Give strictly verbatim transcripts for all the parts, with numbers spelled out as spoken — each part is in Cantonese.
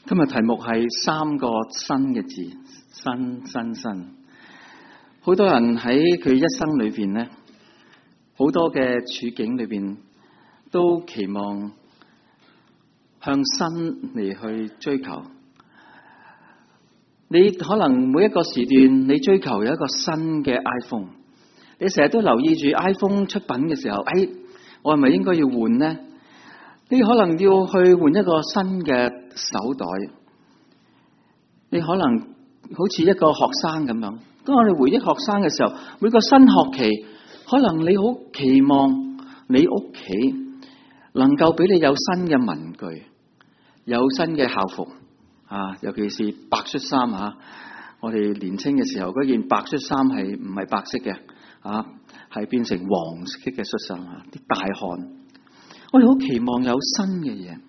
今日題目係三個新嘅字，新新新。好多人喺佢一生裏邊咧，好多嘅處境裏邊都期望向新嚟去追求。你可能每一個時段，你追求有一個新嘅 iPhone， 你成日都留意住 iPhone 出品嘅時候，哎，我係咪應該要換呢？你可能要去換一個新嘅手袋，你可能好似一個學生咁樣。當我哋回憶學生嘅時候，每個新學期，可能你好期望你屋企能夠俾你有新嘅文具，有新嘅校服啊，尤其是白恤衫啊。我哋年輕嘅時候，嗰件白恤衫係唔係白色嘅啊，係變成黃色嘅恤衫啊，啲大汗。我哋好期望有新嘅嘢，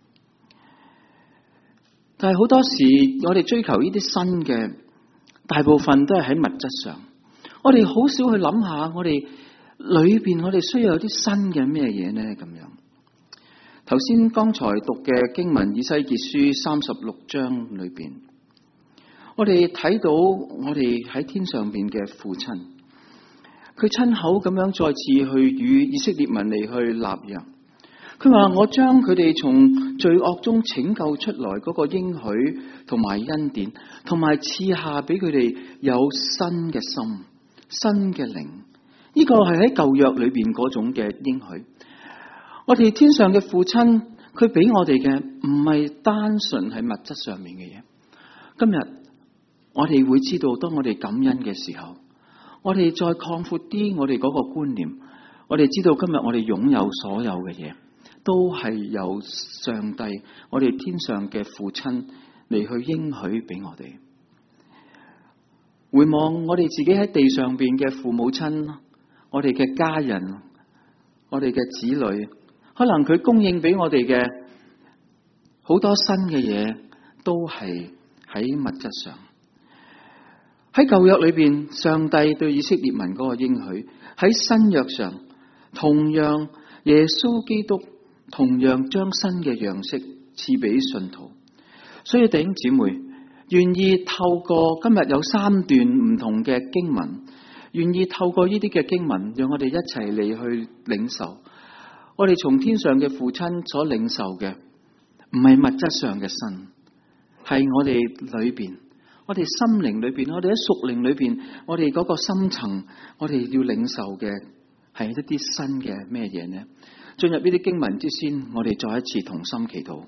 但係好多時我哋追求呢啲新嘅，大部分都係喺物質上。我哋好少去諗下，我哋裏邊我哋需要有啲新嘅咩嘢呢？咁樣，頭先剛才讀嘅經文以西結書三十六章裏邊，我哋睇到我哋喺天上邊嘅父親，佢親口咁樣再次去與以色列民嚟去立約。佢話：我將佢哋從罪惡中拯救出來嗰個應許同埋恩典，同埋賜下俾佢哋有新嘅心、新嘅靈。呢個係喺舊約裏邊嗰種嘅應許。我哋天上嘅父親，佢俾我哋嘅唔係單純係物質上面嘅嘢。今日我哋會知道，當我哋感恩嘅時候，我哋再擴闊啲我哋嗰個觀念，我哋知道今日我哋擁有所有嘅嘢，都係由上帝，我哋天上嘅父親嚟去應許俾我哋。回望我哋自己喺地上邊嘅父母親，我哋嘅家人，我哋嘅子女，可能佢供應俾我哋嘅好多新嘅嘢，都係喺物質上。喺舊約裏邊，上帝對以色列民嗰個應許；喺新約上，同樣耶穌基督同樣將新嘅樣式賜俾信徒。所以弟兄姊妹，願意透過今日有三段唔同嘅經文，願意透過呢啲嘅經文，讓我哋一齊嚟去領受。我哋從天上嘅父親所領受嘅，唔係物質上嘅新，係我哋裏邊，我哋心靈裏邊，我哋喺屬靈裏邊，我哋嗰個深層，我哋要領受嘅係一啲新嘅咩嘢呢？進入呢啲經文之先，我哋再一次同心祈禱。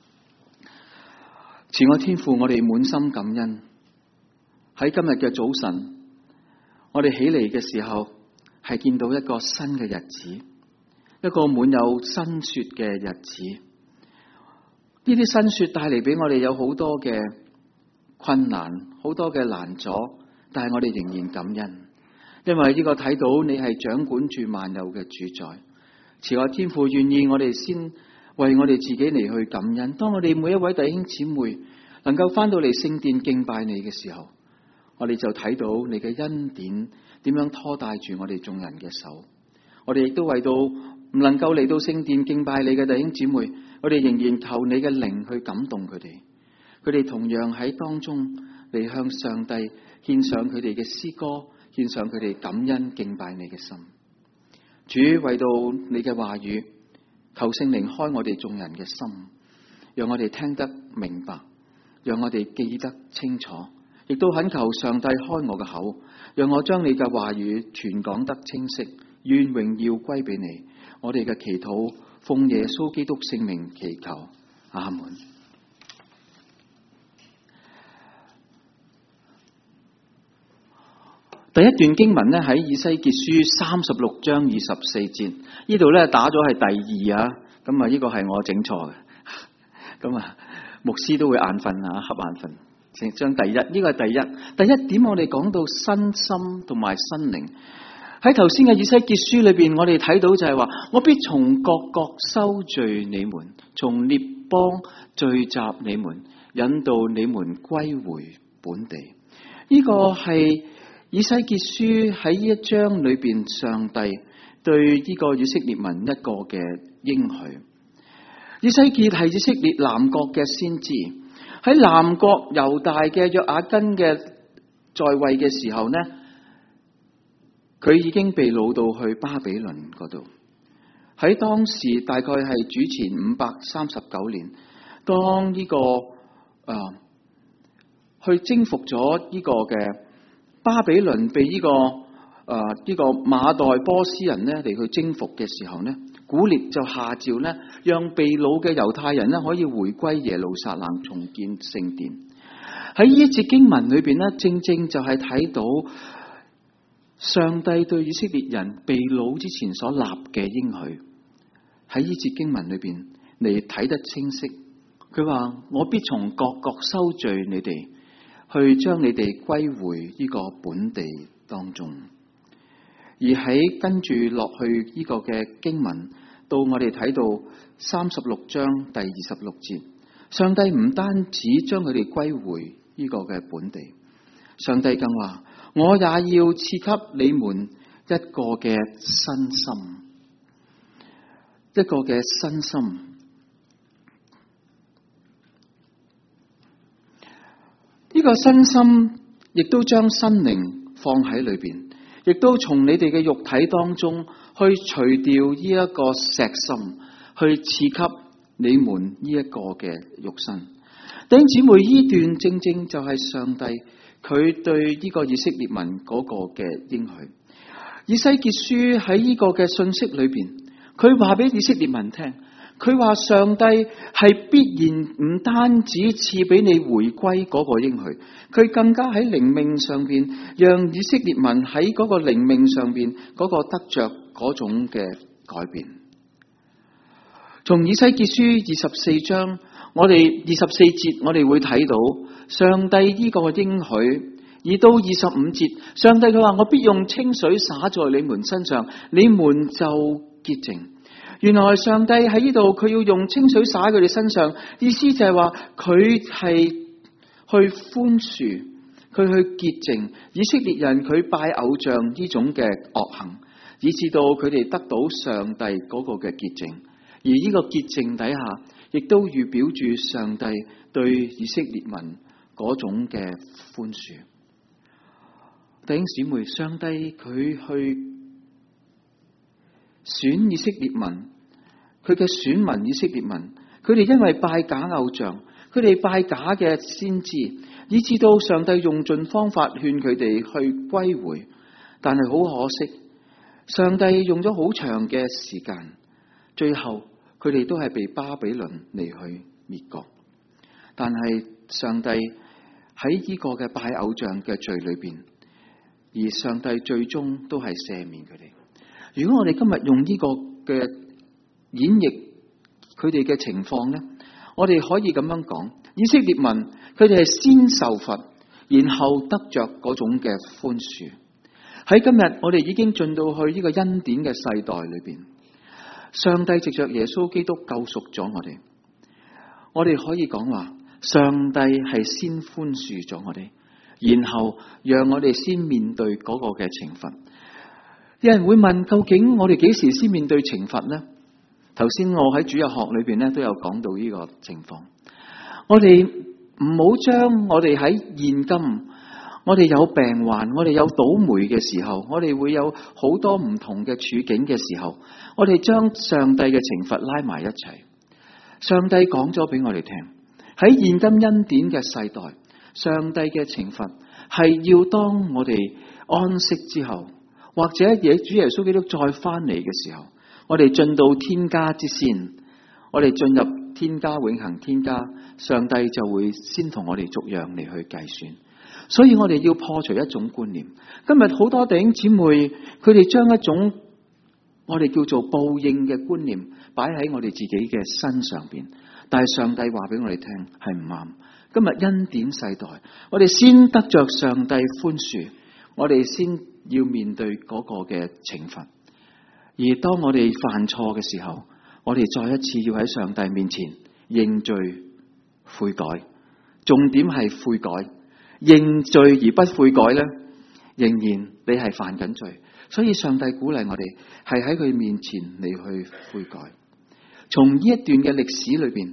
慈愛天父，我哋滿心感恩。喺今日嘅早晨，我哋起嚟嘅時候，係見到一個新嘅日子，一個滿有新雪嘅日子。呢啲新雪帶嚟俾我哋有好多嘅困難，好多嘅難阻，但係我哋仍然感恩，因為呢個睇到你係掌管住萬有嘅主宰。慈愛天父，願意我哋先為我哋自己嚟去感恩。當我哋每一位弟兄姊妹能夠翻到嚟聖殿敬拜你嘅時候，我哋就睇到你嘅恩典點樣拖帶住我哋眾人嘅手。我哋亦都為到唔能夠嚟到聖殿敬拜你嘅弟兄姊妹，我哋仍然求你嘅靈去感動佢哋，佢哋同樣喺當中嚟向上帝獻上佢哋嘅詩歌，獻上佢哋感恩敬拜你嘅心。主，為到你嘅話語，求聖靈開我哋眾人嘅心，讓我哋聽得明白，讓我哋記得清楚，亦都懇求上帝開我嘅口，讓我將你嘅話語傳講得清晰。願榮耀歸俾你。我哋嘅祈禱奉耶穌基督聖名祈求，阿門。第一段經文咧喺以西結書三十六章二十四節，呢度咧打咗係第二啊，咁啊呢個係我整錯嘅，咁啊牧師都會眼瞓啊，瞌眼瞓。將第一呢、這個係第一，第一點我哋講到新心同埋新靈。喺頭先嘅以西結書裏邊，我哋睇到就係話，我必從各國收聚你們，從列邦聚集你們，引導你們歸回本地。呢、這個係以西結書喺呢一章裏邊，上帝對呢個以色列民一個嘅應許。以西結係以色列南國嘅先知， 喺南國猶大嘅約雅斤嘅在位嘅時候呢，佢已經被擄到去巴比倫嗰度。喺當時大概係主前五百三十九年，當呢、這個誒、呃、去征服咗呢個嘅巴比倫，被呢、這個誒呢、呃這個馬代波斯人呢嚟去征服嘅時候呢，古列就下詔呢，讓被擄嘅猶太人呢可以回歸耶路撒冷，重建聖殿。喺呢一節經文裏邊呢，正正就係睇到上帝對以色列人被擄之前所立嘅應許。喺呢節經文裏邊，你睇得清晰。佢話：我必從各國收聚你哋，去將你哋歸回呢個本地當中。而喺跟住落去呢個嘅經文，到我哋睇到三十六章第二十六節，上帝唔單止將佢哋歸回呢個嘅本地，上帝更話：我也要賜給你們一個嘅新心。一個嘅新心，呢個新心亦都將新靈放喺裏邊，亦都從你哋嘅肉體當中去除掉呢一個石心，去賜給你們呢一個嘅肉身。弟兄姊妹，呢段正正就係上帝佢對呢個以色列民嗰個嘅應許。以西結書喺呢個嘅信息裏邊，佢話俾以色列民聽，佢話上帝係必然唔單止賜俾你回歸嗰個應許，佢更加喺靈命上邊，讓以色列民喺嗰個靈命上邊嗰個得着嗰種嘅改變。從以西結書二十四章，我哋二十四節，我哋會睇到上帝呢個應許。而到二十五節，上帝佢話：我必用清水灑在你們身上，你們就潔淨。原來上帝喺呢度，佢要用清水灑喺佢哋身上，意思就係話佢係去寬恕，佢去潔淨以色列人佢拜偶像呢種嘅惡行，以至到佢哋得到上帝嗰個嘅潔淨。而呢個潔淨底下，亦都預表住上帝對以色列民嗰種嘅寬恕。弟兄姊妹，上帝佢去選以色列民，佢嘅選民以色列民，佢哋因為拜假偶像，佢哋拜假嘅先知，以致到上帝用盡方法勸佢哋去歸回，但係好可惜，上帝用咗好長嘅時間，最後佢哋都係被巴比倫嚟去滅國。但係上帝喺呢個嘅拜偶像嘅罪裏邊，而上帝最終都係赦免佢哋。如果我哋今日用呢個嘅演繹佢哋嘅情況呢，我哋可以咁樣講：以色列民佢哋係先受罰，然後得着嗰種嘅寬恕。喺今日我哋已經進到去呢個恩典嘅世代裏邊，上帝藉着耶穌基督救贖咗我哋。我哋可以講話，上帝係先寬恕咗我哋，然後讓我哋先面對嗰個嘅懲罰。有人會問，究竟我哋幾時先面對懲罰呢？頭先我喺主日學裏邊咧都有講到呢個情況。我哋唔好將我哋喺現今，我哋有病患，我哋有倒霉嘅時候，我哋會有好多唔同嘅處境嘅時候，我哋將上帝嘅懲罰拉埋一齊。上帝講咗俾我哋聽，喺現今恩典嘅世代，上帝嘅懲罰係要當我哋安息之後，或者耶主耶穌基督再翻嚟嘅時候，我哋進到天家之先，我哋進入天家永恆天家，上帝就會先同我哋逐樣嚟去計算。所以我哋要破除一種觀念。今日好多弟兄姊妹，佢哋將一種我哋叫做報應嘅觀念擺喺我哋自己嘅身上邊，但係上帝話俾我哋聽係唔啱。今日恩典世代，我哋先得着上帝寬恕，我哋先要面對嗰個嘅懲罰。而當我哋犯錯嘅時候，我哋再一次要喺上帝面前認罪悔改。重點係悔改，認罪而不悔改咧，仍然你係犯緊罪。所以上帝鼓勵我哋係喺佢面前嚟去悔改。從呢一段嘅歷史裏邊，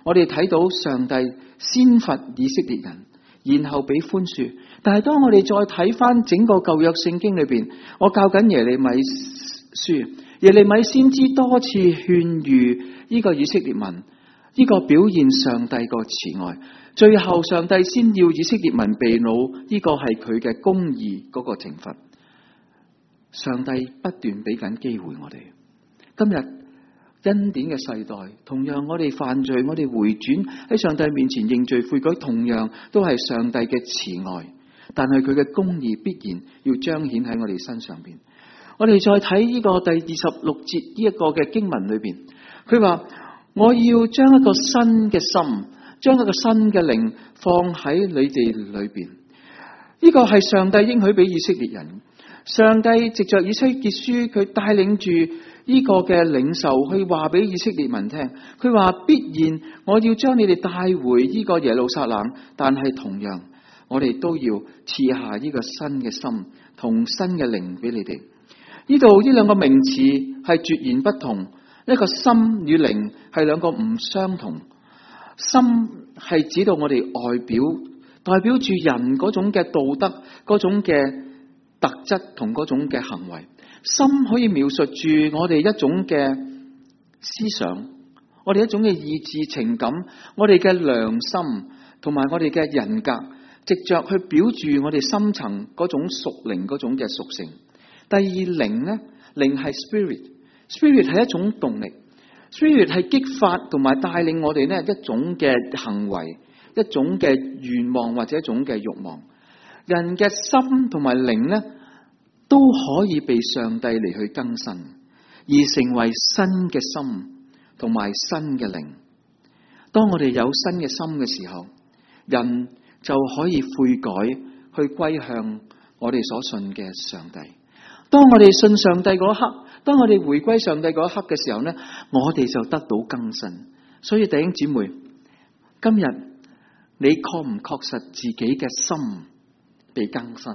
我哋睇到上帝先罰以色列人，然後俾寬恕。但係當我哋再睇翻整個舊約聖經裏邊，我教緊耶利米書，耶利米先知多次勸喻呢個以色列民，呢個表現上帝個慈愛。最後上帝先要以色列民被擄，呢個係佢嘅公義嗰個懲罰。上帝不斷俾緊機會我哋。今日恩典嘅世代，同樣我哋犯罪，我哋回轉喺上帝面前認罪悔改，同樣都係上帝嘅慈愛。但係佢嘅公義必然要彰顯喺我哋身上邊。我哋再睇呢個第二十六節呢一個嘅經文裏邊，佢話我要將一個新嘅心，將一個新嘅靈放喺你哋裏邊。呢個係上帝應許俾以色列人。上帝藉着以西結書，佢帶領住呢個嘅領袖去話俾以色列民聽。佢話必然我要將你哋帶回呢個耶路撒冷，但係同樣我哋都要賜下呢個新嘅心同新嘅靈俾你哋。呢度呢兩個名詞係截然不同，一個心與靈係兩個唔相同。心係指到我哋外表，代表住人嗰種嘅道德，嗰種嘅特質同嗰種嘅行為。心可以描述住我哋一種嘅思想，我哋一種嘅意志情感，我哋嘅良心同埋我哋嘅人格，藉着去表住我哋深層嗰種屬靈嗰種嘅屬性。第二靈呢，靈係 spirit，spirit 係一種動力，spirit 係激發同埋帶領我哋呢一種嘅行為，一種嘅願望或者一種嘅慾望。人嘅心同埋靈呢，都可以被上帝嚟去更新，而成為新嘅心同埋新嘅靈。當我哋有新嘅心嘅時候，人就可以悔改，去歸向我哋所信嘅上帝。當我哋信上帝嗰刻，當我哋回歸上帝嗰一刻嘅時候呢，我哋就得到更新。所以弟兄姊妹，今日你確唔確實自己嘅心被更新？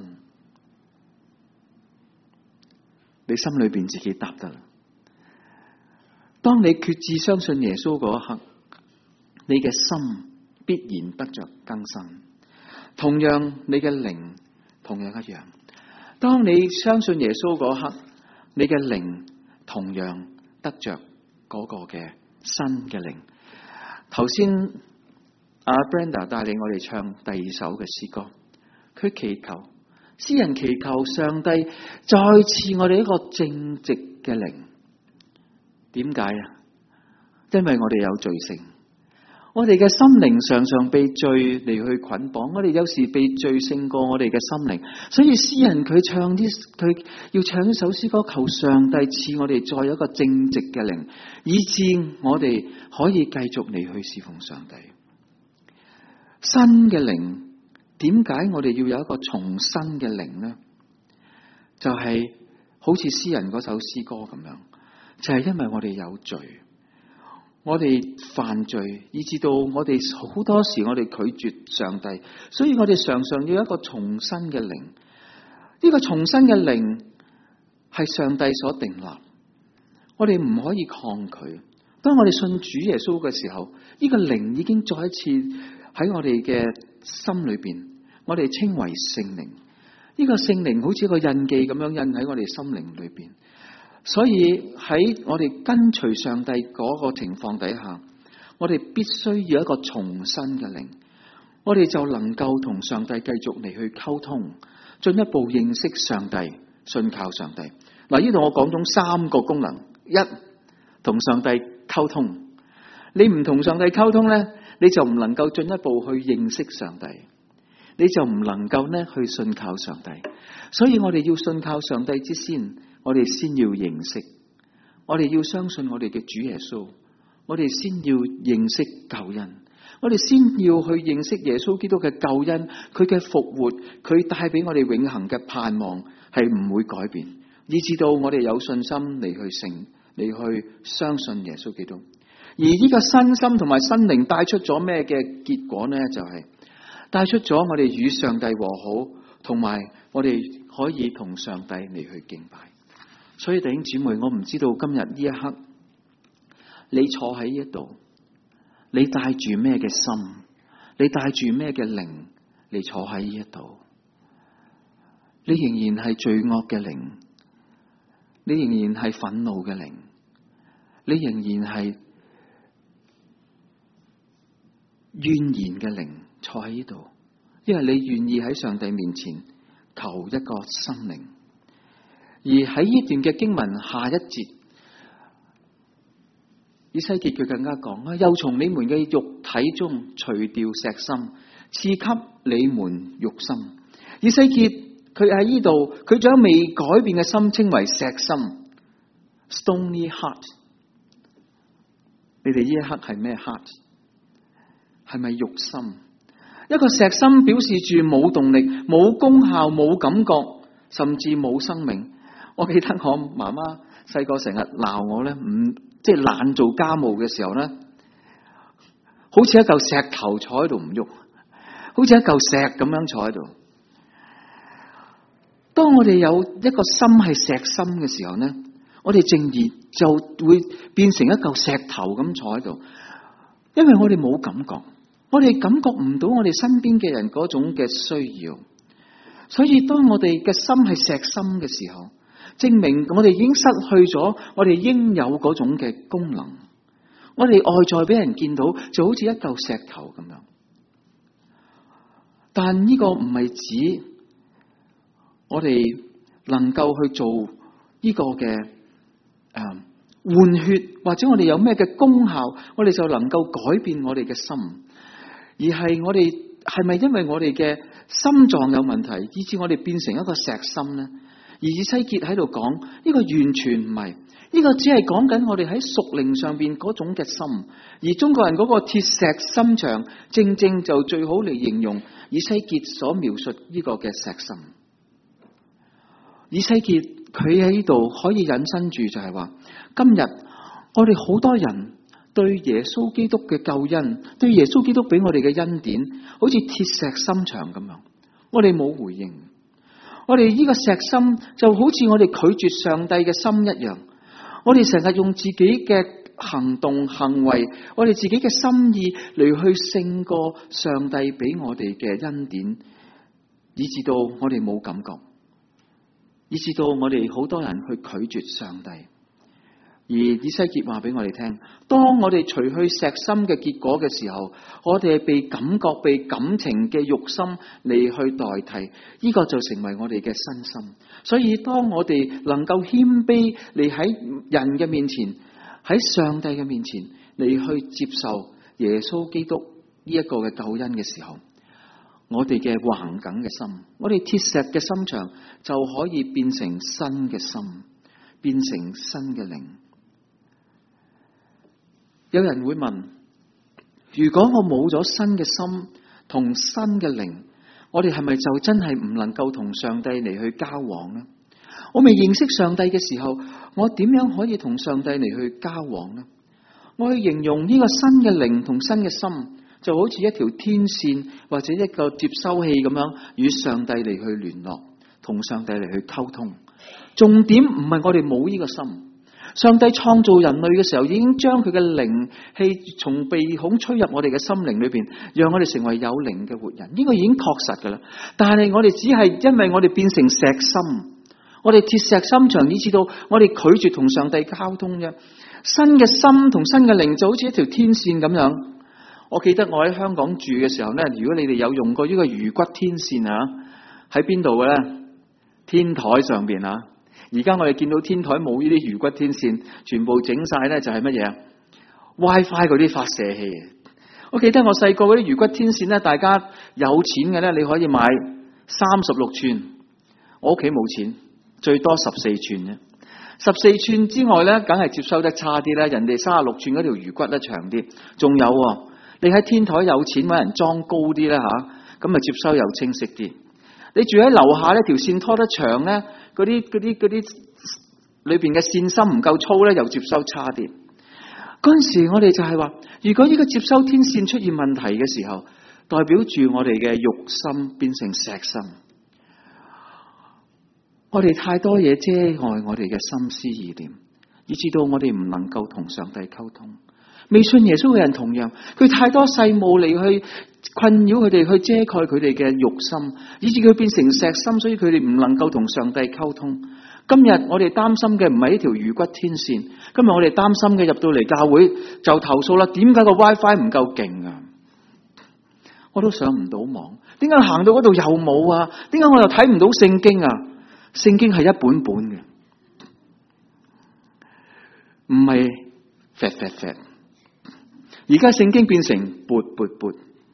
你心裏邊自己答得啦。當你決志相信耶穌嗰一刻，你嘅心必然得着更新。同樣，你嘅靈同樣一樣。當你相信耶穌嗰刻，你嘅靈同樣得着嗰個嘅新嘅靈。頭先阿 Brenda 帶領我哋唱第二首嘅詩歌，佢祈求詩人祈求上帝再賜我哋一個正直嘅靈。點解啊？因為我哋有罪性。我哋嘅心靈常常被罪嚟去捆綁，我哋有時被罪勝過我哋嘅心靈，所以詩人佢唱啲，佢要唱一首詩歌，求上帝賜我哋再有一個正直嘅靈，以致我哋可以繼續嚟去侍奉上帝。新嘅靈，點解我哋要有一個重新嘅靈呢？就係、是、好似詩人嗰首詩歌咁樣，就係、是、因為我哋有罪。我哋犯罪，以致到我哋好多時我哋拒絕上帝，所以我哋常常要一個重新嘅靈。呢個重新嘅靈係上帝所定立，我哋唔可以抗拒。當我哋信主耶穌嘅時候，呢個靈已經再一次喺我哋嘅心裏邊，我哋稱為聖靈。呢個聖靈好似個印記咁樣印喺我哋心靈裏邊。所以喺我哋跟隨上帝嗰個情況底下，我哋必須要一個重新嘅靈，我哋就能夠同上帝繼續嚟去溝通，進一步認識上帝，信靠上帝。嗱，呢度我講咗三個功能：一，同上帝溝通。你唔同上帝溝通咧，你就唔能夠進一步去認識上帝，你就唔能夠咧去信靠上帝。所以我哋要信靠上帝之先，我哋先要認識，我哋要相信我哋嘅主耶穌，我哋先要認識救恩，我哋先要去認識耶穌基督嘅救恩，佢嘅復活，佢帶俾我哋永恆嘅盼望係唔會改變，以至到我哋有信心嚟去成嚟去相信耶穌基督。而呢個新心同埋新靈帶出咗咩嘅結果呢？就係、是、帶出咗我哋與上帝和好，同埋我哋可以同上帝嚟去敬拜。所以弟兄姊妹，我唔知道今日呢一刻，你坐喺呢一度， 你帶住咩嘅心，你帶住咩嘅靈嚟坐喺呢一度？你仍然係罪惡嘅靈，你仍然係憤怒嘅靈，你仍然係怨言嘅靈坐喺呢度，因為你願意喺上帝面前求一個心靈。而喺呢段嘅經文下一節，以西結佢更加講啊，又從你們嘅肉體中除掉石心，賜給你們肉心。以西結佢喺呢度，佢將未改變嘅心稱為石心 （stony heart）。你哋呢一刻係咩 heart？ 係咪肉心？一個石心表示住冇動力、冇功效、冇感覺，甚至冇生命。我記得我媽媽細個成日鬧我咧，唔即係懶做家務嘅時候咧，好似一嚿石頭坐喺度唔喐，好似一嚿石咁樣坐喺度。當我哋有一個心係石心嘅時候咧，我哋正義就會變成一嚿石頭咁坐喺度，因為我哋冇感覺，我哋感覺唔到我哋身邊嘅人嗰種嘅需要。所以當我哋嘅心係石心嘅時候，證明我哋已經失去咗我哋應有嗰種嘅功能。我哋外在俾人見到就好似一嚿石頭咁樣，但呢個唔係指我哋能夠去做呢個嘅誒換血，或者我哋有咩嘅功效，我哋就能夠改變我哋嘅心，而係我哋係咪因為我哋嘅心臟有問題，以致我哋變成一個石心呢？而以西結喺度講呢個完全唔係，呢個只係講緊我哋喺屬靈上邊嗰種嘅心。而中國人嗰個鐵石心腸，正正就最好嚟形容以西結所描述呢個嘅石心。以西結佢喺呢度可以引申住就係話，今日我哋好多人對耶穌基督嘅救恩，對耶穌基督俾我哋嘅恩典，好似鐵石心腸咁樣，我哋冇回應。我哋呢個石心就好似我哋拒絕上帝嘅心一樣，我哋成日用自己嘅行動行為，我哋自己嘅心意嚟去勝過上帝俾我哋嘅恩典，以致到我哋冇感覺，以致到我哋好多人去拒絕上帝。而以西結話俾我哋聽，當我哋除去石心嘅結果嘅時候，我哋係被感覺、被感情嘅肉心嚟去代替，呢個就成為我哋嘅身心。所以當我哋能夠謙卑嚟喺人嘅面前，喺上帝嘅面前嚟去接受耶穌基督呢一個嘅救恩嘅時候，我哋嘅橫梗嘅心，我哋鐵石嘅心腸就可以變成新嘅心，變成新嘅靈。有人會問，如果我冇咗新嘅心同新嘅靈，我哋係咪就真係唔能夠同上帝嚟去交往呢？我未認識上帝嘅時候，我點樣可以同上帝嚟去交往呢？我去形容呢個新嘅靈同新嘅心，就好似一條天線或者一個接收器咁樣，與上帝嚟去聯絡，同上帝嚟去溝通。重點唔係我哋冇呢個心。上帝創造人類嘅時候，已經將佢嘅靈氣從鼻孔吹入我哋嘅心靈裏邊，讓我哋成為有靈嘅活人。呢個已經確實噶啦。但係我哋只係因為我哋變成石心，我哋鐵石心腸，以致到我哋拒絕同上帝交通啫。新嘅心同新嘅靈就好似一條天線咁樣。我記得我喺香港住嘅時候咧，如果你哋有用過呢個魚骨天線啊，喺邊度嘅咧？天台上邊啊。而家我哋見到天台冇呢啲魚骨天線，全部整晒咧就係乜嘢啊 ？WiFi 嗰啲發射器。我記得我細個嗰啲魚骨天線咧，大家有錢嘅咧，你可以買三十六寸。我屋企冇錢，最多十四寸啫。十四寸之外咧，梗係接收得差啲啦。人哋三十六寸嗰條魚骨咧長啲。仲有，你喺天台有錢搵人裝高啲啦吓，咁啊接收又清晰啲。你住喺樓下呢條線拖得長咧。嗰啲嗰啲嗰啲裏邊嘅線芯唔夠粗咧，又接收差啲。嗰陣時我哋就係話，如果呢個接收天線出現問題嘅時候，代表住我哋嘅肉心變成石心。我哋太多嘢遮礙我哋嘅心思意念，以致到我哋唔能夠同上帝溝通。 未信耶穌嘅人同樣，佢太多世務嚟去困擾佢哋，去遮蓋佢哋嘅肉心，以致佢變成石心，所以佢哋唔能夠同上帝溝通。今日我哋擔心嘅唔係呢條魚骨天線，今日我哋擔心嘅入到嚟教會就投訴啦，點解個 WiFi 唔夠勁啊？我都上唔到網，點解行到嗰度又冇啊？點解我又睇唔到聖經啊？聖經係一本本嘅，唔係發發發。而家聖經變成撥撥撥。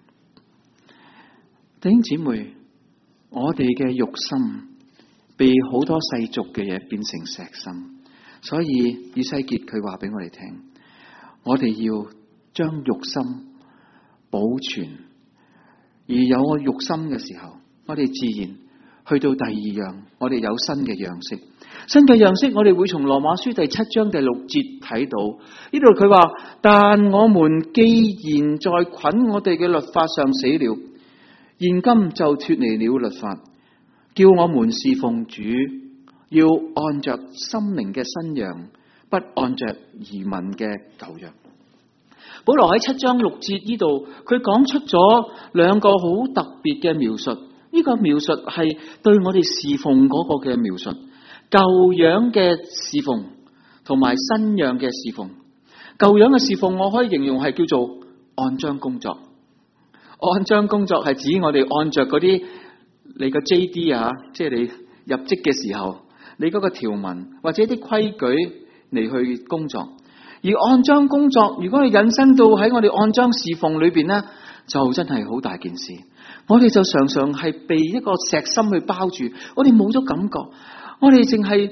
弟兄姊妹，我哋嘅肉心被好多世俗嘅嘢變成石心，所以以西結佢話俾我哋聽，我哋要將肉心保存，而有個肉心嘅時候，我哋自然去到第二樣，我哋有新嘅樣式。新嘅樣式，我哋會從羅馬書第七章第六節睇到呢度，佢話：但我們既然在捆我哋嘅律法上死了，現今就脫離了律法，叫我們侍奉主，要按着心靈嘅新樣，不按着儀文嘅舊樣。保羅喺七章六節呢度，佢講出咗兩個好特別嘅描述。呢、這個描述係對我哋侍奉嗰個嘅描述，舊樣嘅侍奉同埋新樣嘅侍奉。舊樣嘅侍奉，我可以形容係叫做按章工作。按章工作係指我哋按着嗰啲你個 J D 啊，即係你入職嘅時候，你嗰個條文或者啲規矩嚟去工作。而按章工作，如果係引申到喺我哋按章侍奉裏邊咧，就真係好大件事。我哋就常常係被一個石心去包住，我哋冇咗感覺，我哋淨係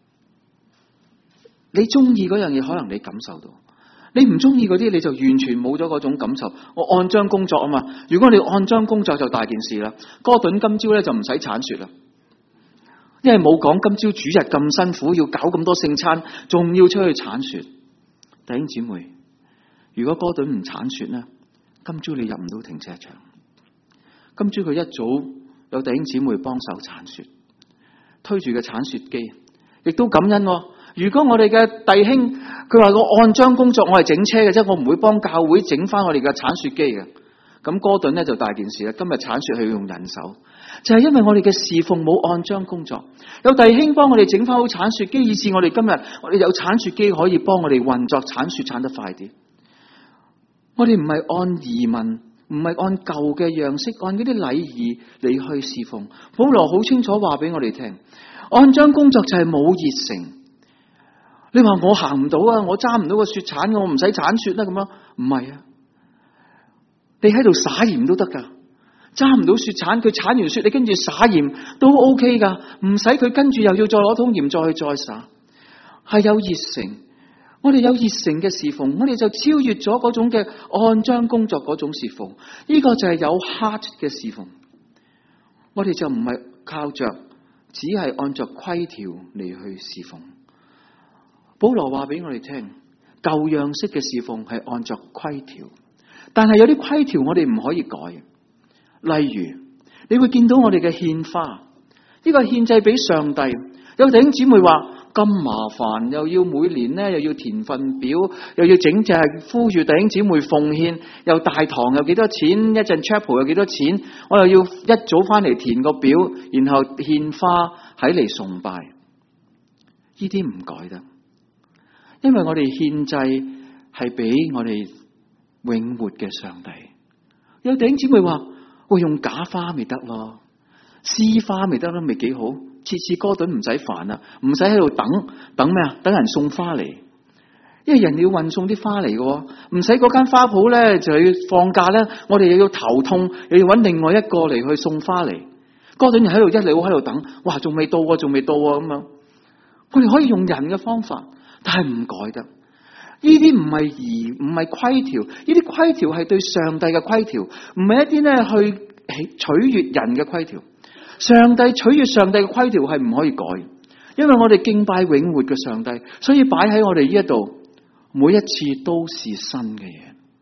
你中意嗰樣嘢，可能你感受到。你唔中意嗰啲，你就完全冇咗嗰種感受。我按章工作啊嘛，如果你按章工作就大件事啦。哥頓今朝咧就唔使鏟雪啦，因為冇講今朝主日咁辛苦，要搞咁多聖餐，仲要出去鏟雪。弟兄姊妹，如果哥頓唔鏟雪咧，今朝你入唔到停車場。今朝佢一早有弟兄姊妹幫手鏟雪，推住個鏟雪機，亦都感恩喎。如果我哋嘅弟兄佢話我按章工作，我係整車嘅啫，我唔會幫教會整翻我哋嘅鏟雪機嘅。咁哥頓咧就大件事啦，今日鏟雪係要用人手，就係因為我哋嘅侍奉冇按章工作。有弟兄幫我哋整翻好鏟雪機，以致我哋今日我哋有鏟雪機可以幫我哋運作鏟雪鏟得快啲。我哋唔係按儀文，唔係按舊嘅樣式，按嗰啲禮儀嚟去侍奉。保羅好清楚話俾我哋聽，按章工作就係冇熱誠。你話我行唔到啊，我揸唔到個雪鏟，我唔使鏟雪啦咁樣，唔係啊，你喺度撒鹽都得噶，揸唔到雪鏟，佢鏟完雪，你跟住撒鹽都 OK 噶，唔使佢跟住又要再攞桶鹽再去再撒，係有熱誠。我哋有熱誠嘅侍奉，我哋就超越咗嗰種嘅按章工作嗰種侍奉，呢個就係有 heart 嘅侍奉。我哋就唔係靠着，只係按着規條嚟去侍奉。保羅話俾我哋聽，舊樣式嘅侍奉係按着規條，但係有啲規條我哋唔可以改。例如，你會見到我哋嘅獻花，呢個獻祭俾上帝。有弟兄姊妹話咁麻煩，又要每年咧又要填份表，又要整隻呼籲弟兄姊妹奉獻，又大堂又幾多錢，一陣 chapel 又幾多錢，我又要一早翻嚟填個表，然後獻花喺嚟崇拜，呢啲唔改得。因為我哋獻祭係俾我哋永活嘅上帝。有弟兄姊妹話，我用假花咪得咯，絲花咪得咯，咪幾好。次次哥頓唔使煩啦，唔使喺度等等咩啊？等人送花嚟，因為人要運送啲花嚟嘅，唔使嗰間花鋪咧就要放假咧，我哋又要頭痛，又要揾另外一個嚟去送花嚟。哥頓又喺度一路喺度等，哇，仲未到啊，仲未到啊咁樣。我哋可以用人嘅方法。但係唔改得，呢啲唔係儀，唔係規條，呢啲規條係對上帝嘅規條，唔係一啲咧去取悅人嘅規條。上帝取悅上帝嘅規條係唔可以改，因為我哋敬拜永活嘅上帝，所以擺喺我哋呢一度，每一次都是新嘅嘢。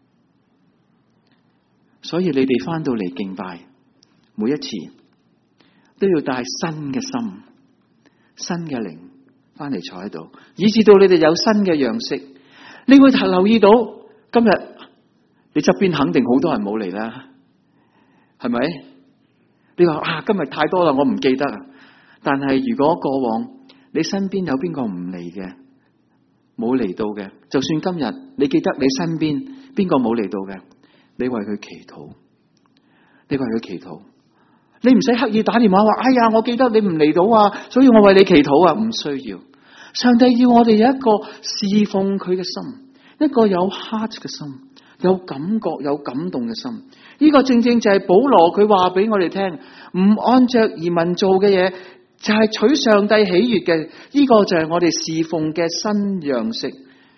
所以你哋翻到嚟敬拜，每一次都要帶新嘅心、新嘅靈。翻嚟坐喺度，以至到你哋有新嘅樣式。你會留意到， 今日你側邊肯定好多人冇嚟啦，係咪？你話啊，今日太多啦，我唔記得啊。但係如果過往你身邊有邊個唔嚟嘅，冇嚟到嘅，就算今日你記得你身邊邊個冇嚟到嘅，你為佢祈禱，你為佢祈禱，你唔使刻意打電話話，哎呀，我記得你唔嚟到啊，所以我為你祈禱啊，唔需要。上帝要我哋有一個侍奉佢嘅心，一個有 heart 嘅心，有感覺、有感動嘅心。呢個正正就係保羅佢話俾我哋聽，唔按着儀文做嘅嘢，就係取上帝喜悅嘅。呢個就係我哋侍奉嘅新樣式。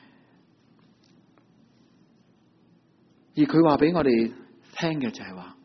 而佢話俾我哋聽嘅就係話，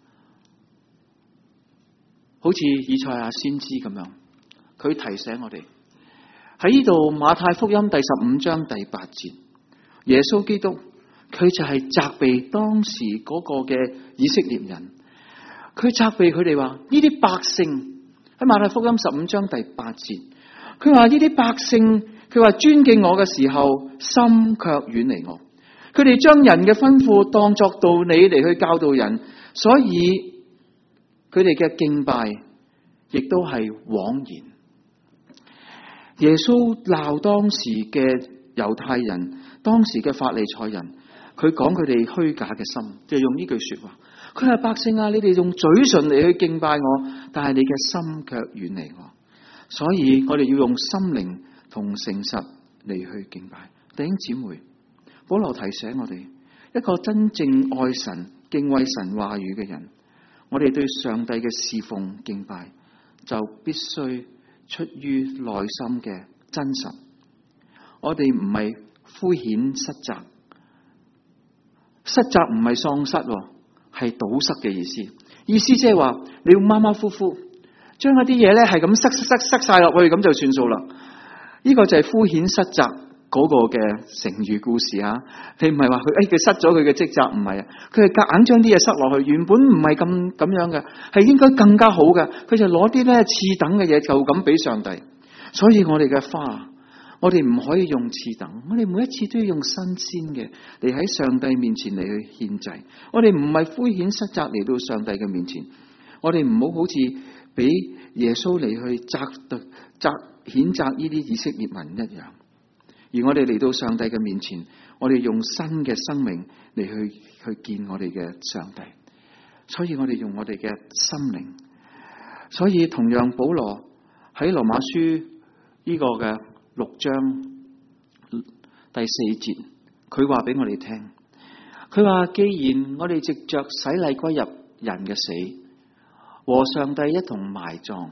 好似以賽亞先知咁樣，佢提醒我哋喺呢度馬太福音第十五章第八節，耶穌基督佢就係責備當時嗰個嘅以色列人，佢責備佢哋話呢啲百姓喺馬太福音十五章第八節，佢話呢啲百姓佢話尊敬我嘅時候，心卻遠離我，佢哋將人嘅吩咐當作道理嚟去教導人，所以佢哋嘅敬拜亦都係枉然。耶穌鬧當時嘅猶太人，當時嘅法利賽人，佢講佢哋虛假嘅心，就用呢句說話。佢話百姓啊，你哋用嘴唇嚟去敬拜我，但係你嘅心卻遠離我。所以我哋要用心靈同誠實嚟去敬拜。弟兄姊妹，保羅提醒我哋，一個真正愛神、敬畏神話語嘅人，我哋對上帝嘅侍奉敬拜就必須出於內心嘅真實。我哋唔係敷衍失責，失責唔係喪失，係堵塞嘅意思。意思即係話你要馬馬虎虎，將一啲嘢咧係咁塞塞塞塞晒落去，咁就算數啦。呢個就係敷衍失責嗰個嘅成語故事啊！你唔係話佢誒佢失咗佢嘅職責，唔係啊，佢係夾硬將啲嘢塞落去，原本唔係咁咁樣嘅，係應該更加好嘅。佢就攞啲咧次等嘅嘢就咁俾上帝。所以我哋嘅花，我哋唔可以用次等，我哋每一次都要用新鮮嘅嚟喺上帝面前嚟去獻祭。我哋唔係敷衍失責嚟到上帝嘅面前，我哋唔好好似俾耶穌嚟去責責譴責呢啲以色列民一樣。而我哋嚟到上帝嘅面前，我哋用新嘅生命嚟去去見我哋嘅上帝。所以我哋用我哋嘅心靈。所以同樣保羅喺羅馬書呢個嘅六章第四節，佢話俾我哋聽，佢話既然我哋藉着洗禮歸入人嘅死，和上帝一同埋葬。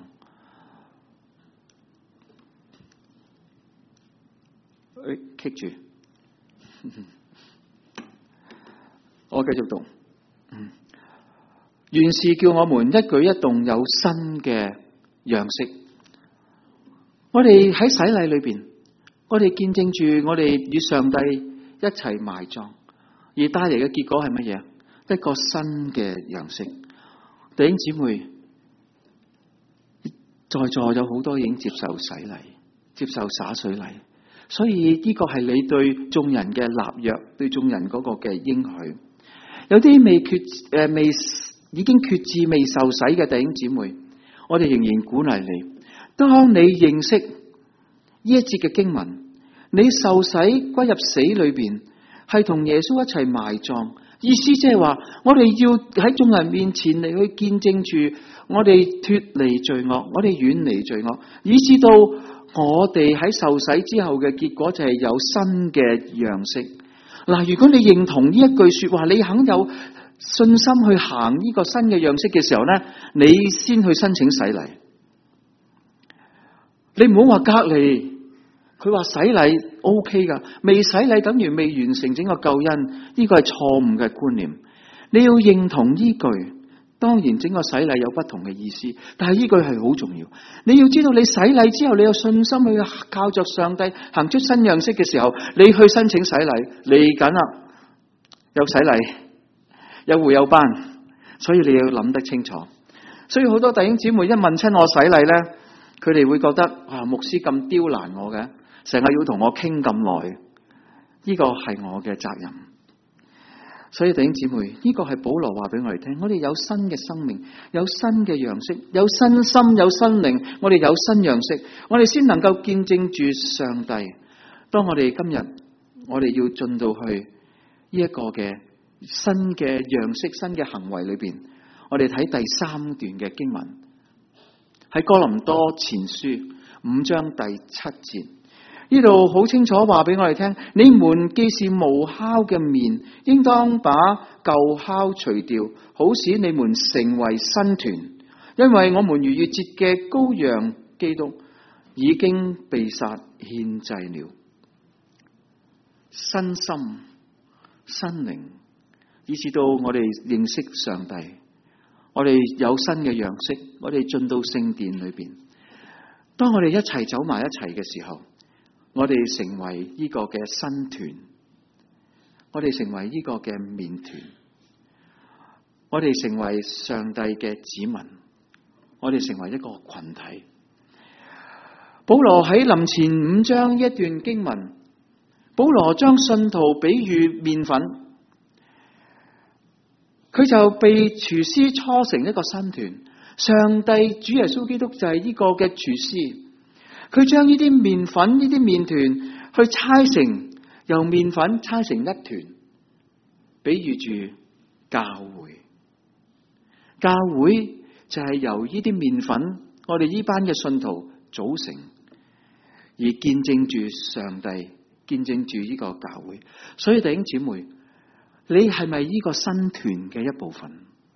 誒，棘住，我繼續讀。原是叫我們一舉一動有新嘅樣式。我哋喺洗禮裏邊，我哋見證住我哋與上帝一齊埋葬，而帶嚟嘅結果係乜嘢？一個新嘅樣式。弟兄姊妹，在座有好多已經接受洗禮，接受灑水禮。所以呢個係你對眾人嘅立約，對眾人嗰個嘅應許。有啲未決誒、呃、未已經決志未受洗嘅弟兄姊妹，我哋仍然鼓勵你。當你認識呢一節嘅經文，你受洗歸入死裏邊，係同耶穌一齊埋葬。意思即係話，我哋要喺眾人面前嚟去見證住，我哋脫離罪惡，我哋遠離罪惡，以至到我哋喺受洗之後嘅結果就係有新嘅樣式。嗱，如果你認同呢一句說話，你肯有信心去行呢個新嘅樣式嘅時候咧，你先去申請洗禮。你唔好話隔離，佢話洗禮 OK 噶，未洗禮等於未完成整個救恩，呢個係錯誤嘅觀念。你要認同呢句。當然整個洗禮有不同嘅意思，但係呢句係好重要。你要知道，你洗禮之後，你有信心去靠着上帝行出新樣式嘅時候，你去申請洗禮嚟緊啦，有洗禮，有會有班，所以你要諗得清楚。所以好多弟兄姊妹一問親我洗禮咧，佢哋會覺得啊，牧師咁刁難我嘅，成日要同我傾咁耐，呢個係我嘅責任。 所以弟兄姊妹，呢個係保羅話俾我哋聽，我哋有新嘅生命，有新嘅樣式，有新心，有新靈，我哋有新樣式，我哋先能夠見證住上帝。當我哋今日我哋要進到去呢一個嘅新嘅樣式、新嘅行為裏邊，我哋睇第三段嘅經文，喺哥林多前書五章第七節。呢度好清楚話俾我哋聽，你們既是無酵嘅麵，應當把舊酵除掉，好使你們成為新團。因為我們逾越節嘅羔羊基督已經被殺獻祭了。新心、新靈，以至到我哋認識上帝，我哋有新嘅樣式，我哋進到聖殿裏邊。當我哋一齊走埋一齊嘅時候，我哋成為呢個嘅新團，我哋成為呢個嘅麵團，我哋成為上帝嘅子民，我哋成為一個群體。保羅喺林前五章一段經文，保羅將信徒比喻麵粉，佢就被廚師搓成一個新團。上帝主耶穌基督就係呢個嘅廚師。佢將呢啲麵粉、呢啲麵團去搓成，由麵粉搓成一團，比喻住教會。教會就係由呢啲麵粉，我哋呢班嘅信徒組成，而見證住上帝，見證住呢個教會。所以弟兄姊妹，你係咪呢個新團嘅一部分？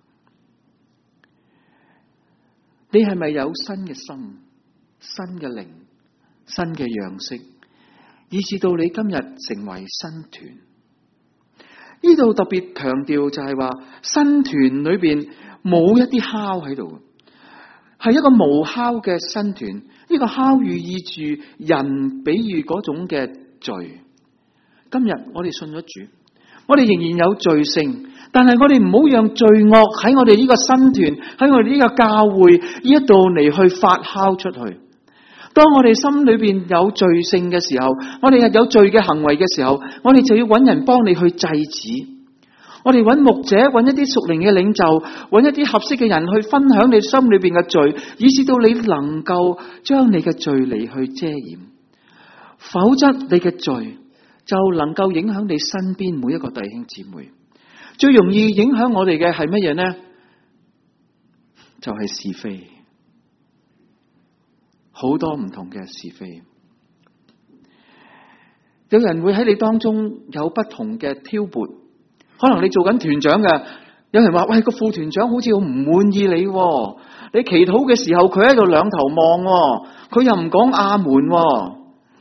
你係咪有新嘅心、新嘅靈、新嘅樣式，以至到你今日成為新團？呢度特別強調就係話，新團裏邊冇一啲酵喺度，係一個無酵嘅新團。呢個酵寓意住人，比喻嗰種嘅罪。今日我哋信咗主，我哋仍然有罪性，但係我哋唔好讓罪惡喺我哋呢個新團，喺我哋呢個教會呢一度嚟去發酵出去。當我哋心裏邊有罪性嘅時候，我哋有罪嘅行為嘅時候，我哋就要揾人幫你去制止。我哋揾牧者，揾一啲屬靈嘅領袖，揾一啲合適嘅人去分享你心裏邊嘅罪，以至到你能夠將你嘅罪嚟去遮掩。否則你嘅罪就能夠影響你身邊每一個弟兄姊妹。最容易影響我哋嘅係乜嘢呢？就係是非。好多唔同嘅是非，有人會喺你當中有不同嘅挑撥。可能你做緊團長嘅，有人話：喂，個副團長好似好唔滿意你，你祈禱嘅時候佢喺度兩頭望，佢又唔講阿門。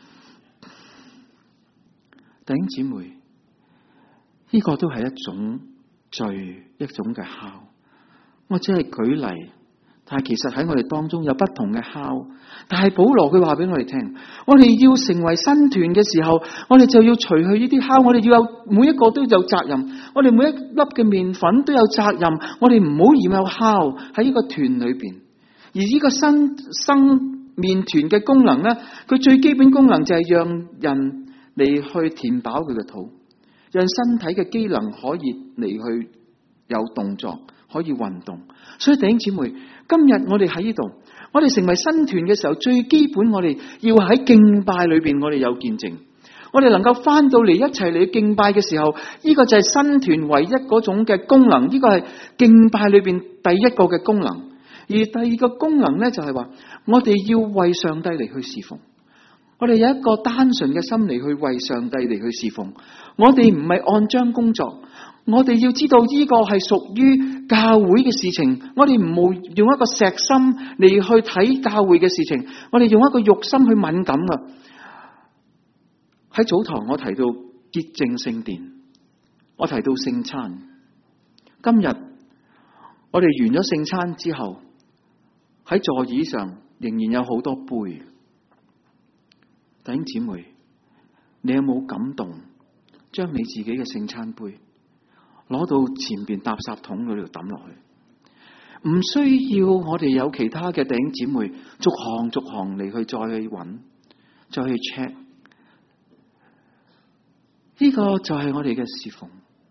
弟兄姊妹，呢個都係一種罪，一種嘅酵。我只係舉例。但係其實喺我哋當中有不同嘅酵，但係保羅佢話俾我哋聽，我哋要成為新團嘅時候，我哋就要除去呢啲酵，我哋要有每一個都有責任，我哋每一粒嘅麵粉都有責任，我哋唔好染有酵喺呢個團裏邊。而呢個新生麵團嘅功能咧，佢最基本功能就係讓人嚟去填飽佢嘅肚，讓身體嘅機能可以嚟去有動作，可以運動。所以弟兄姊妹，今日我哋喺呢度，我哋成為新團嘅時候，最基本我哋要喺敬拜裏邊，我哋有見證，我哋能夠翻到嚟一齊嚟敬拜嘅時候，呢個就係新團唯一嗰種嘅功能，呢個係敬拜裏邊第一個嘅功能。而第二個功能咧，就係話我哋要為上帝嚟去侍奉，我哋有一個單純嘅心嚟去為上帝嚟去侍奉，我哋唔係按章工作。我哋要知道呢個係屬於教會嘅事情，我哋唔好用一個石心嚟去睇教會嘅事情，我哋用一個肉心去敏感噶。喺早堂我提到潔淨聖殿，我提到聖餐。今日我哋完咗聖餐之後，喺座椅上仍然有好多杯。弟兄姊妹，你有冇感動將你自己嘅聖餐杯攞到前邊垃圾桶嗰度抌落去？唔需要我哋有其他嘅弟兄姊妹逐行逐行嚟去再去揾，再去 check。呢個就係我哋嘅侍奉，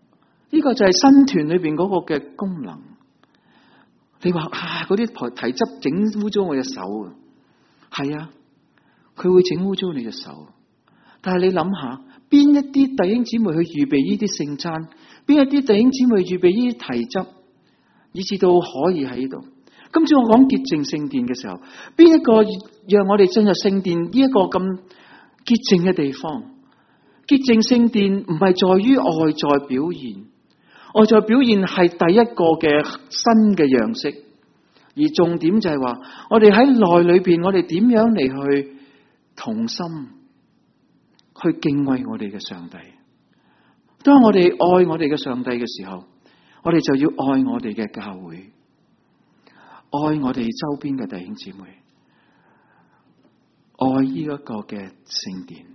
呢個就係新團裏邊嗰個嘅功能。你話啊，嗰啲提汁整污糟我隻手啊，係啊，佢會整污糟你隻手。但係你諗下，邊一啲弟兄姊妹去預備呢啲聖餐，邊一啲弟兄姊妹預備呢啲提汁，以至到可以喺呢度。今次我講潔淨聖殿嘅時候，邊一個讓我哋進入聖殿呢一個咁潔淨嘅地方？潔淨聖殿唔係在於外在表現，外在表現係第一個嘅新嘅樣式，而重點就係話，我哋喺內裏邊，我哋點樣嚟去同心去敬畏我哋嘅上帝。當我哋愛我哋嘅上帝嘅時候，我哋就要愛我哋嘅教會，愛我哋周邊嘅弟兄姊妹，愛呢一個嘅聖殿。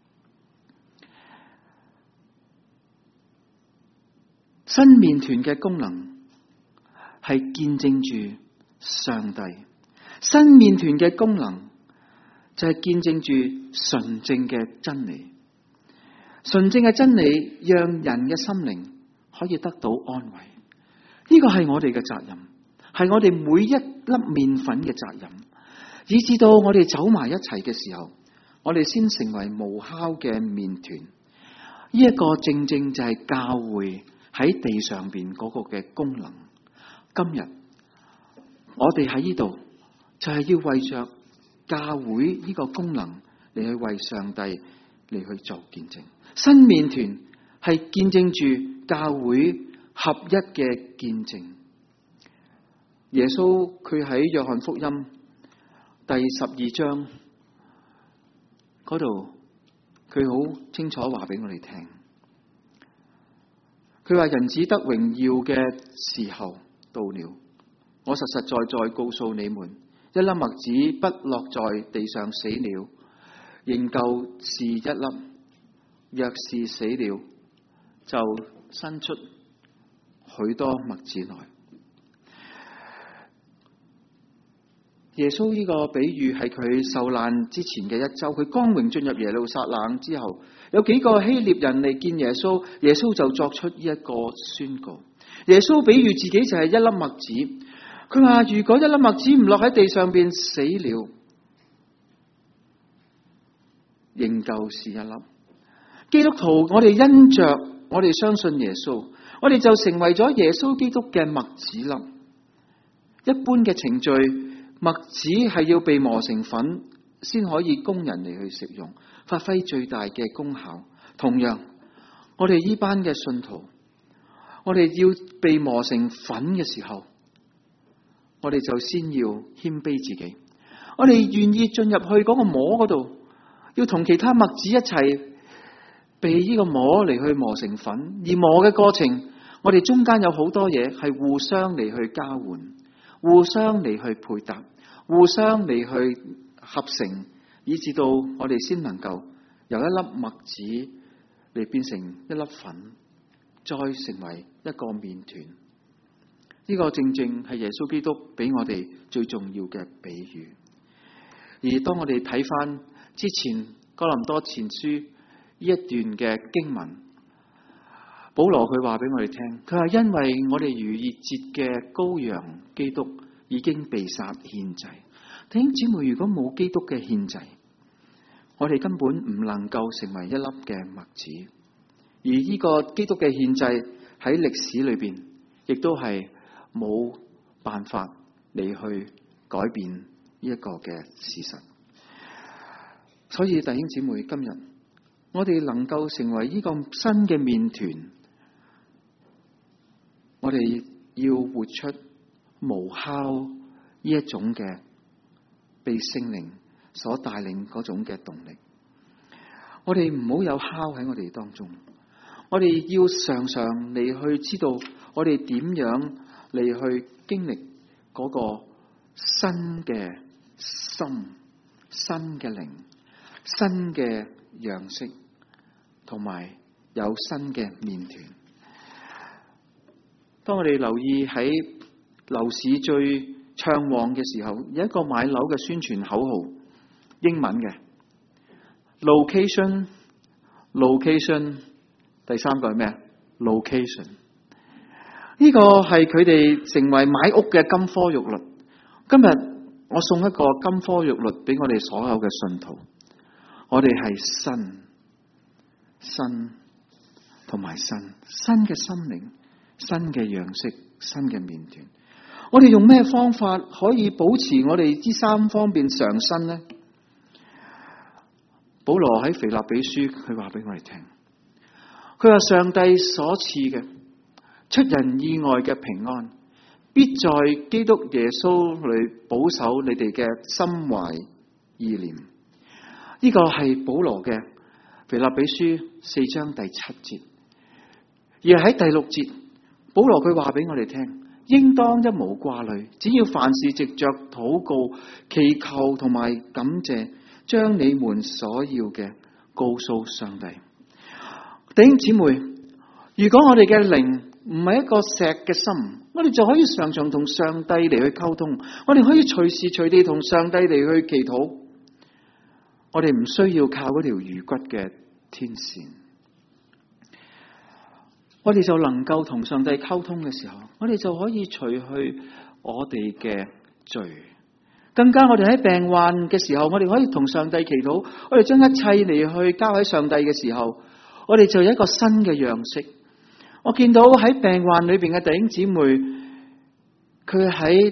新麵團嘅功能係見證住上帝，新麵團嘅功能就係見證住純正嘅真理。純正嘅真理讓人嘅心靈可以得到安慰，呢個係我哋嘅責任，係我哋每一粒麵粉嘅責任，以至到我哋走埋一齊嘅時候，我哋先成為無酵嘅麵團。呢一個正正就係教會喺地上邊嗰個嘅功能。今日我哋喺呢度就係要為着教會呢個功能嚟去為上帝嚟去做見證。新麵團係見證住教會合一嘅見證。耶穌佢喺約翰福音第十二章嗰度，佢好清楚話俾我哋聽。佢話人子得榮耀嘅時候到了，我實實在在告訴你們，一粒麥子不落在地上死了，仍舊是一粒；若是死了，就生出許多麥子來。耶穌呢個比喻係佢受難之前嘅一周，佢光榮進入耶路撒冷之後，有幾個希臘人嚟見耶穌，耶穌就作出呢一個宣告。耶穌比喻自己就係一粒麥子，佢話如果一粒麥子唔落喺地上邊死了，仍舊是一粒。基督徒，我哋因着我哋相信耶穌，我哋就成為咗耶穌基督嘅麥子粒。一般嘅程序，麥子係要被磨成粉，先可以供人嚟去食用，發揮最大嘅功效。同樣，我哋呢班嘅信徒，我哋要被磨成粉嘅時候，我哋就先要謙卑自己。我哋願意進入去嗰個磨嗰度，要同其他麥子一齊被呢個磨嚟去磨成粉。而磨嘅過程，我哋中間有好多嘢係互相嚟去交換，互相嚟去配搭，互相嚟去合成，以至到我哋先能夠由一粒麥子嚟變成一粒粉，再成為一個麵團。呢個正正係耶穌基督俾我哋最重要嘅比喻。而當我哋睇翻之前哥林多前書呢一段嘅經文，保羅佢話俾我哋聽，佢話因為我哋逾越節嘅羔羊基督已經被殺獻祭。弟兄姊妹，如果冇基督嘅獻祭，我哋根本唔能夠成為一粒嘅麥子。而呢個基督嘅獻祭喺歷史裏邊，亦都係冇辦法嚟去改變呢一個嘅事實。所以弟兄姊妹，今日我哋能夠成為呢個新嘅麵團，我哋要活出無酵呢一種嘅被聖靈所帶領嗰種嘅動力。我哋唔好有酵喺我哋當中，我哋要常常嚟去知道我哋點樣嚟去經歷嗰個新嘅心、新嘅靈、新嘅樣式，同埋有新嘅麵團。當我哋留意喺樓市最暢旺嘅時候，有一個買樓嘅宣傳口號，英文嘅 location location， 第三個係咩？ location。 呢個係佢哋成為買屋嘅金科玉律。今日我送一個金科玉律俾我哋所有嘅信徒，我哋係新、新同埋新，新嘅心靈、新嘅樣式、新嘅面團。我哋用咩方法可以保持我哋呢三方面上新呢？保羅喺腓立比書佢話俾我哋聽，佢話上帝所賜嘅出人意外嘅平安，必在基督耶穌裏保守你哋嘅心懷意念。呢個係保羅嘅腓立比書四章第七節，而喺第六節，保羅佢話俾我哋聽，應當一無掛慮，只要凡事藉着禱告、祈求同埋感謝，將你們所要嘅告訴上帝。弟兄姊妹，如果我哋嘅靈唔係一個石嘅心，我哋就可以常常同上帝嚟去溝通，我哋可以隨時隨地同上帝嚟去祈禱，我哋唔需要靠嗰條魚骨嘅天線，我哋就能夠同上帝溝通嘅時候，我哋就可以除去我哋嘅罪。更加我哋喺病患嘅時候，我哋可以同上帝祈禱，我哋將一切嚟去交喺上帝嘅時候，我哋就有一個新嘅樣式。我見到喺病患裏邊嘅弟兄姊妹，佢喺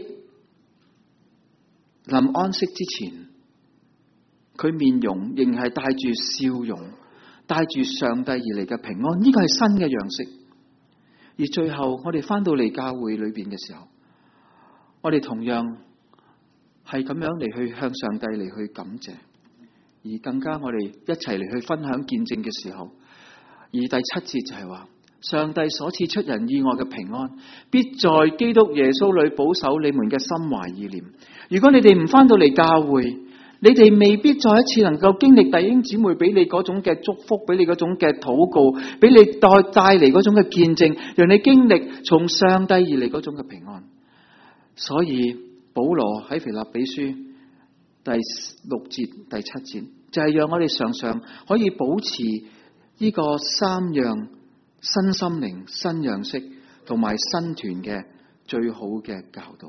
臨安息之前，佢面容仍係帶住笑容，帶住上帝而嚟嘅平安，呢個係新嘅樣式。而最後我哋翻到嚟教會裏邊嘅時候，我哋同樣係咁樣嚟去向上帝嚟去感謝，而更加我哋一齊嚟去分享見證嘅時候，而第七節就係話，上帝所賜出人意外嘅平安，必在基督耶穌裏保守你們嘅心懷意念。如果你哋唔翻到嚟教會，你哋未必再一次能夠經歷弟兄姊妹俾你嗰種嘅祝福，俾你嗰種嘅禱告，俾你帶帶嚟嗰種嘅見證，讓你經歷從上帝而嚟嗰種嘅平安。所以保羅喺腓立比書第六節第七節就係讓我哋常常可以保持呢個三樣新心靈、新樣式同埋新團嘅最好嘅教導。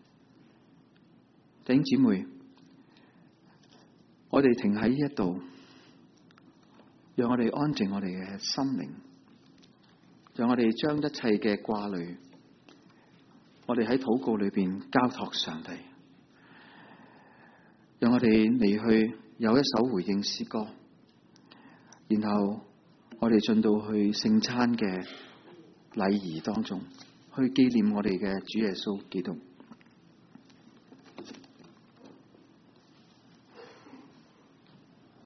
弟兄姊妹，我哋停喺呢一度，讓我哋安靜我哋嘅心靈，讓我哋將一切嘅掛慮，我哋喺禱告裏邊交託上帝，讓我哋嚟去有一首回應詩歌，然後我哋進到去聖餐嘅禮儀當中，去紀念我哋嘅主耶穌基督。